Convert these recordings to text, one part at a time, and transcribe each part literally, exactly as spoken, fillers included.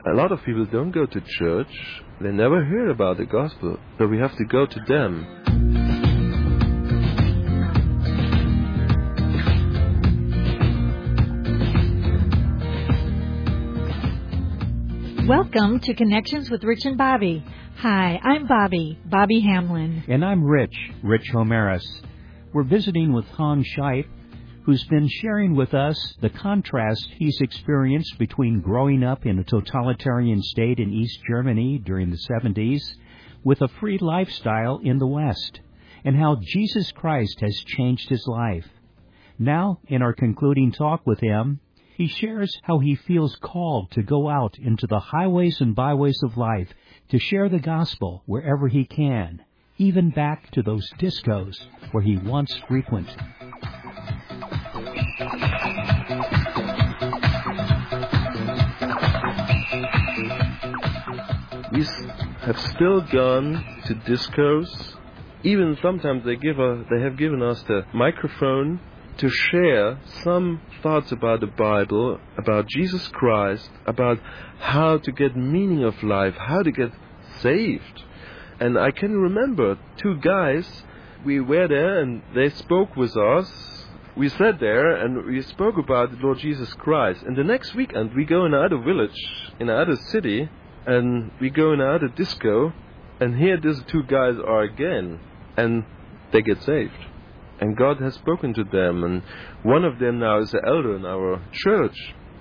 A lot of people don't go to church. They never hear about the gospel. So we have to go to them. Welcome to Connections with Rich and Bobby. Hi, I'm Bobby, Bobby Hamlin. And I'm Rich, Rich Homeris. We're visiting with Hans Scheip, who's been sharing with us the contrast he's experienced between growing up in a totalitarian state in East Germany during the seventies with a free lifestyle in the West, and how Jesus Christ has changed his life. Now, in our concluding talk with him, he shares how he feels called to go out into the highways and byways of life to share the gospel wherever he can, even back to those discos where he once frequented. We have still gone to discos. Even sometimes they give a, they have given us the microphone to share some thoughts about the Bible, about Jesus Christ, about how to get meaning of life, how to get saved. And I can remember two guys, we were there and they spoke with us. We sat there and we spoke about the Lord Jesus Christ. And the next weekend we go in another village, in another city, and we go in another disco, and here these two guys are again, and they get saved. And God has spoken to them, and one of them now is the elder in our church.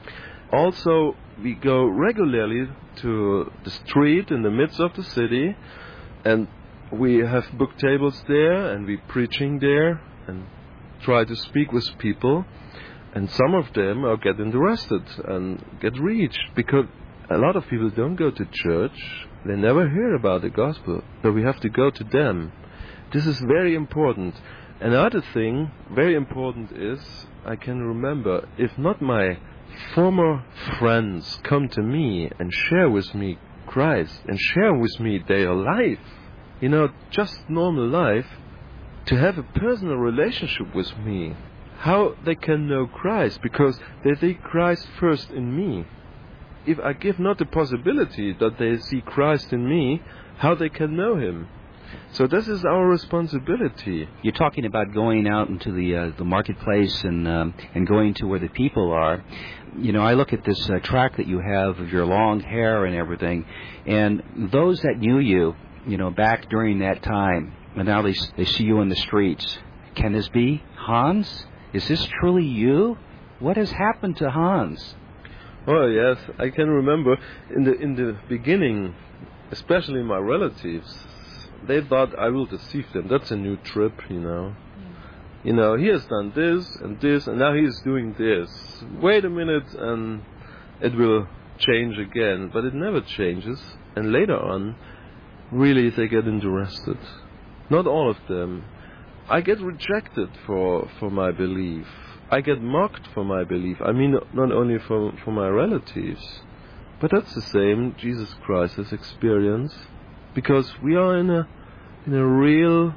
Also, we go regularly to the street in the midst of the city, and we have book tables there, and we preaching there, and try to speak with people. And some of them are getting arrested and get reached, because a lot of people don't go to church. They never hear about the gospel, so we have to go to them. This is very important. Another thing, very important, is I can remember, if not my former friends come to me and share with me Christ and share with me their life, you know, just normal life, to have a personal relationship with me, how they can know Christ, because they see Christ first in me. If I give not the possibility that they see Christ in me, how they can know Him? So this is our responsibility. You're talking about going out into the uh, the marketplace and um, and going to where the people are. You know, I look at this uh, track that you have of your long hair and everything, and those that knew you, you know, back during that time, and now they they see you in the streets. Can this be Hans? Is this truly you? What has happened to Hans? Oh yes, I can remember in the in the beginning, especially my relatives. They thought I will deceive them. That's a new trip, you know. Mm. You know, he has done this and this, and now he is doing this. Wait a minute, and it will change again. But it never changes. And later on, really, they get interested. Not all of them. I get rejected for, for my belief. I get mocked for my belief. I mean, not only for, for my relatives. But that's the same Jesus Christ has experienced. Because we are in a in a real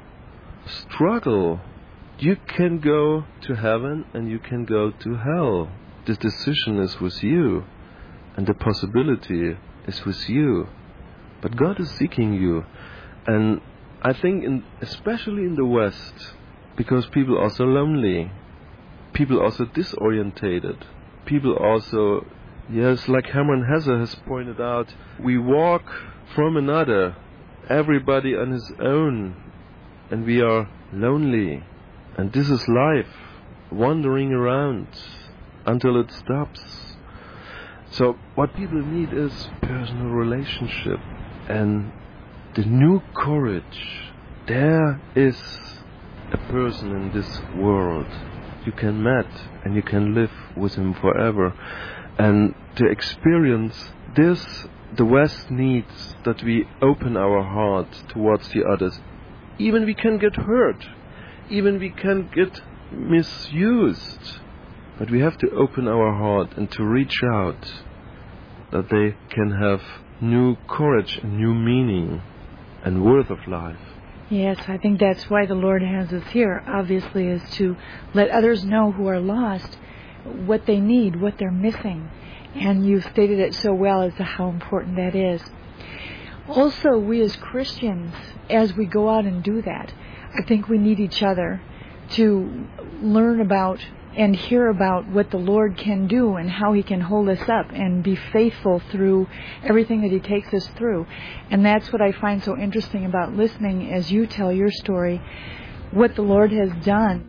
struggle. You can go to heaven and you can go to hell. The decision is with you, and the possibility is with you. But God is seeking you, and I think, in, especially in the West, because people are so lonely, people are so disorientated, people also, yes, like Hermann Hesse has pointed out, we walk from another. Everybody on his own, and we are lonely, and this is life, wandering around until it stops. So what people need is personal relationship and the new courage. There is a person in this world you can meet and you can live with him forever, and to experience this, the West needs that we open our heart towards the others. Even we can get hurt. Even we can get misused. But we have to open our heart and to reach out, that they can have new courage and new meaning and worth of life. Yes, I think that's why the Lord has us here, obviously, is to let others know who are lost what they need, what they're missing. And you've stated it so well as to how important that is. Also, we as Christians, as we go out and do that, I think we need each other to learn about and hear about what the Lord can do and how He can hold us up and be faithful through everything that He takes us through. And that's what I find so interesting about listening as you tell your story, what the Lord has done.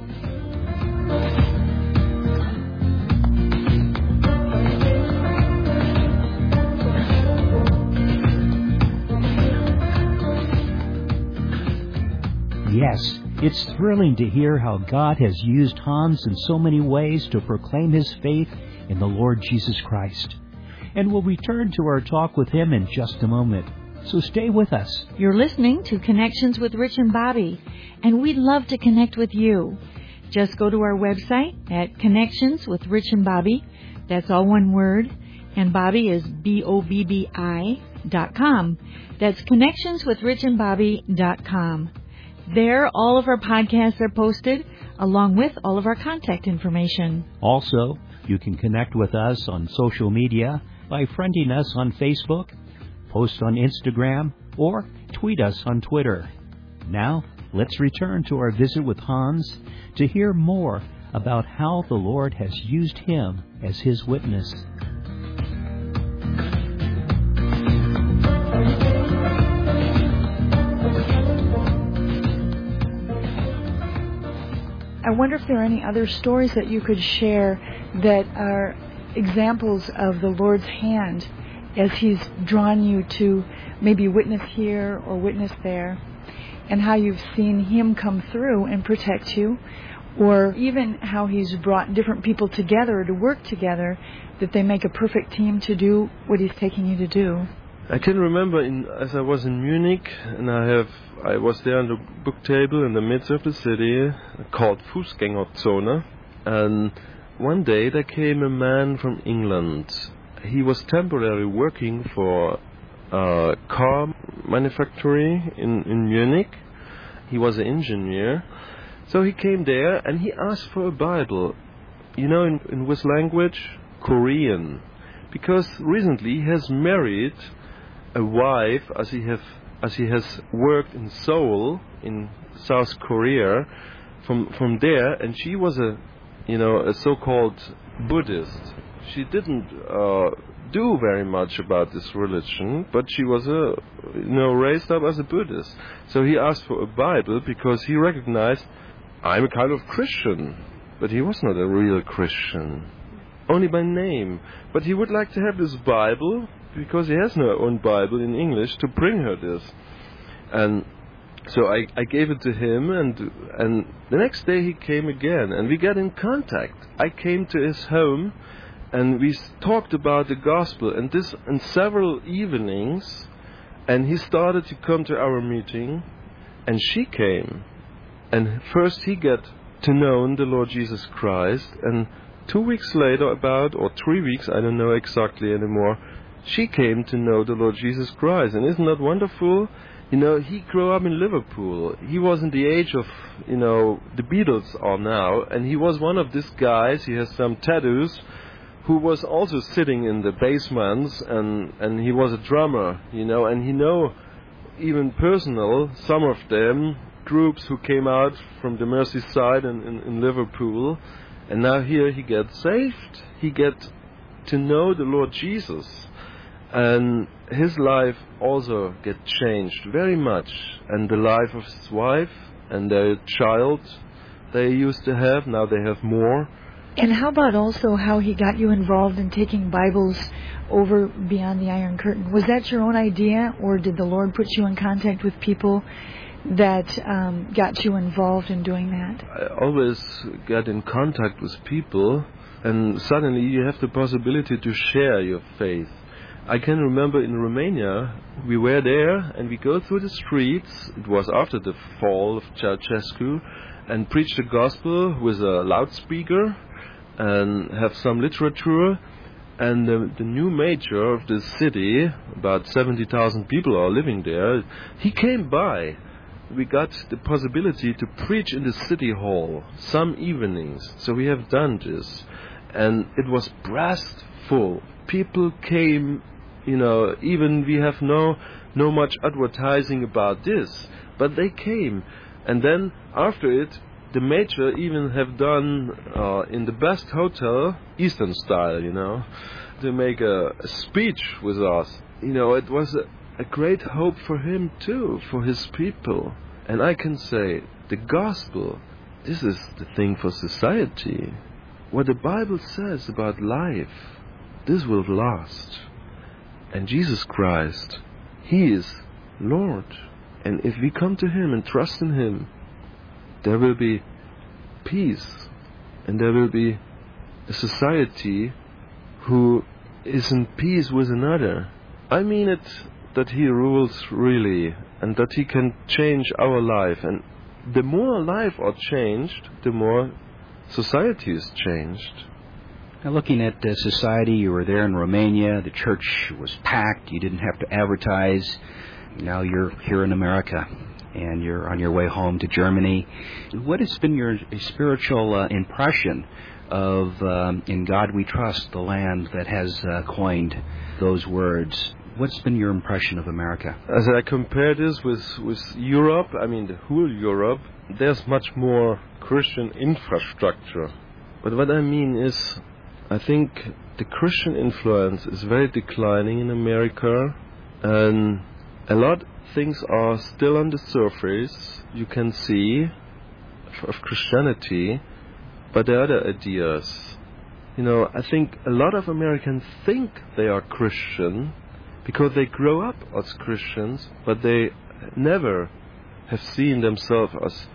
Yes, it's thrilling to hear how God has used Hans in so many ways to proclaim his faith in the Lord Jesus Christ. And we'll return to our talk with him in just a moment. So stay with us. You're listening to Connections with Rich and Bobby, and we'd love to connect with you. Just go to our website at Connections with Rich and Bobby. That's all one word. And Bobby is B O B B I dot com. That's Connections with Rich and Bobby dot com. There, all of our podcasts are posted, along with all of our contact information. Also, you can connect with us on social media by friending us on Facebook, post on Instagram, or tweet us on Twitter. Now, let's return to our visit with Hans to hear more about how the Lord has used him as his witness. I wonder if there are any other stories that you could share that are examples of the Lord's hand as He's drawn you to maybe witness here or witness there, and how you've seen Him come through and protect you, or even how He's brought different people together to work together that they make a perfect team to do what He's taking you to do. I can remember in, as I was in Munich, and I have I was there on the book table in the midst of the city called Fußgängerzone, and one day there came a man from England. He was temporarily working for a car manufactory in, in Munich. He was an engineer. So he came there and he asked for a Bible. You know, in, in which language? Korean. Because recently he has married a wife, as he have as he has worked in Seoul in South Korea, from from there, and she was a you know a so-called Buddhist. She didn't uh, do very much about this religion, but she was a you know raised up as a Buddhist. So he asked for a Bible because he recognized, I'm a kind of Christian, but he was not a real Christian, only by name. But he would like to have this Bible, because he has no own Bible in English, to bring her this. And so I, I gave it to him, and and the next day he came again, and we got in contact. I came to his home, and we talked about the gospel, and this in several evenings, and he started to come to our meeting, and she came. And first he got to know the Lord Jesus Christ, and two weeks later, about, or three weeks, I don't know exactly anymore, she came to know the Lord Jesus Christ. And isn't that wonderful? You know, he grew up in Liverpool. He was in the age of, you know, the Beatles are now. And he was one of these guys, he has some tattoos, who was also sitting in the basements. And, and he was a drummer, you know. And he know, even personal, some of them, groups who came out from the Merseyside in, in, in Liverpool. And now here he gets saved. He gets to know the Lord Jesus. And his life also get changed very much, and the life of his wife and their child they used to have, now they have more. And how about also how he got you involved in taking Bibles over beyond the Iron Curtain? Was that your own idea, or did the Lord put you in contact with people that um, got you involved in doing that? I always get in contact with people, and suddenly you have the possibility to share your faith. I can remember in Romania, we were there and we go through the streets, it was after the fall of Ceausescu, and preach the gospel with a loudspeaker and have some literature. And the, the new mayor of the city, about seventy thousand people are living there, he came by. We got the possibility to preach in the city hall some evenings, so we have done this. And it was blessed full. People came, you know, even we have no no much advertising about this, but they came. And then after it, the major even have done uh, in the best hotel, Eastern style, you know, to make a, a speech with us. You know, it was a, a great hope for him too, for his people. And I can say, the gospel, this is the thing for society. What the Bible says about life, this will last. And Jesus Christ, He is Lord. And if we come to Him and trust in Him, there will be peace, and there will be a society who is in peace with another. I mean it that He rules really, and that He can change our life. And the more life are changed, the more society is changed. Now, looking at uh, society, you were there in Romania. The church was packed. You didn't have to advertise. Now you're here in America, and you're on your way home to Germany. What has been your spiritual uh, impression of um, In God We Trust, the land that has uh, coined those words? What's been your impression of America? As I compare this with, with Europe, I mean the whole Europe, there's much more Christian infrastructure. But what I mean is, I think the Christian influence is very declining in America, and a lot of things are still on the surface, you can see, of Christianity, but there are other ideas. You know, I think a lot of Americans think they are Christian because they grow up as Christians, but they never have seen themselves as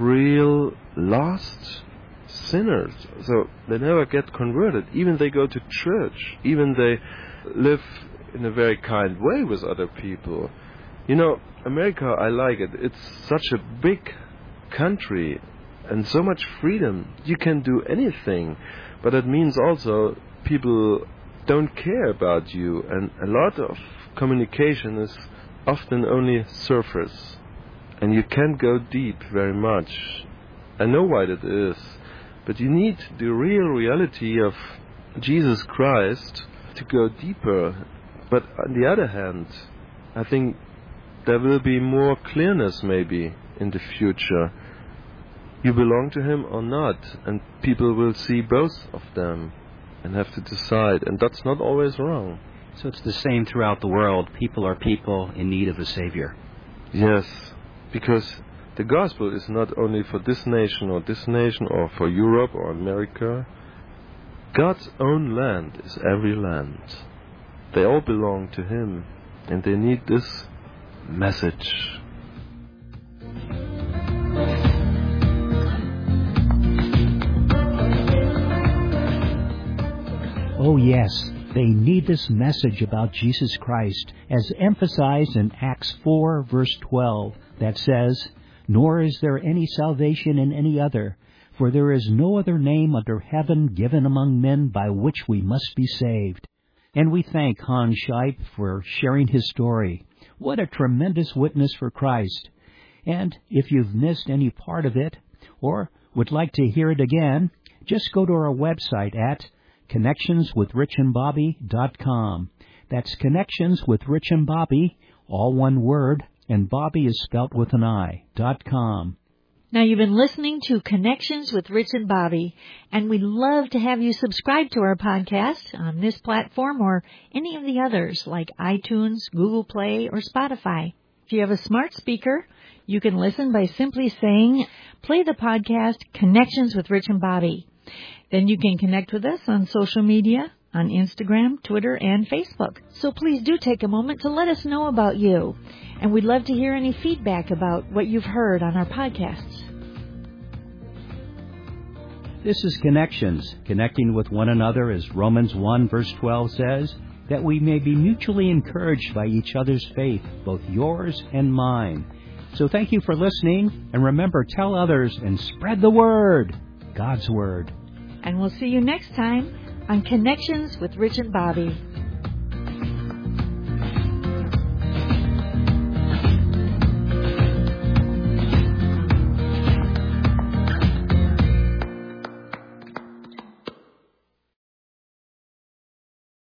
real lost sinners. So they never get converted. Even they go to church, even they live in a very kind way with other people. You know, America, I like it. It's such a big country and so much freedom. You can do anything, but it means also people don't care about you, and a lot of communication is often only surface, and you can't go deep very much. I know why that is, but you need the real reality of Jesus Christ to go deeper. But on the other hand, I think there will be more clearness maybe in the future. You belong to Him or not, and people will see both of them and have to decide, and that's not always wrong. So it's the same throughout the world. People are people in need of a Savior. Yes, because the gospel is not only for this nation or this nation or for Europe or America. God's own land is every land. They all belong to Him, and they need this message. Oh yes, they need this message about Jesus Christ, as emphasized in Acts four, verse twelve, that says, "Nor is there any salvation in any other, for there is no other name under heaven given among men by which we must be saved." And we thank Hans Scheib for sharing his story. What a tremendous witness for Christ. And if you've missed any part of it, or would like to hear it again, just go to our website at connections with rich and bobby dot com. That's Connections with Rich and Bobby, all one word, and Bobby is spelt with an I, dot com. Now, you've been listening to Connections with Rich and Bobby, and we'd love to have you subscribe to our podcast on this platform or any of the others like iTunes, Google Play, or Spotify. If you have a smart speaker, you can listen by simply saying, play the podcast Connections with Rich and Bobby. Then you can connect with us on social media, on Instagram, Twitter, and Facebook. So please do take a moment to let us know about you. And we'd love to hear any feedback about what you've heard on our podcasts. This is Connections, connecting with one another, as Romans one, verse twelve says, that we may be mutually encouraged by each other's faith, both yours and mine. So thank you for listening, and remember, tell others and spread the word, God's word. And we'll see you next time on Connections with Rich and Bobby.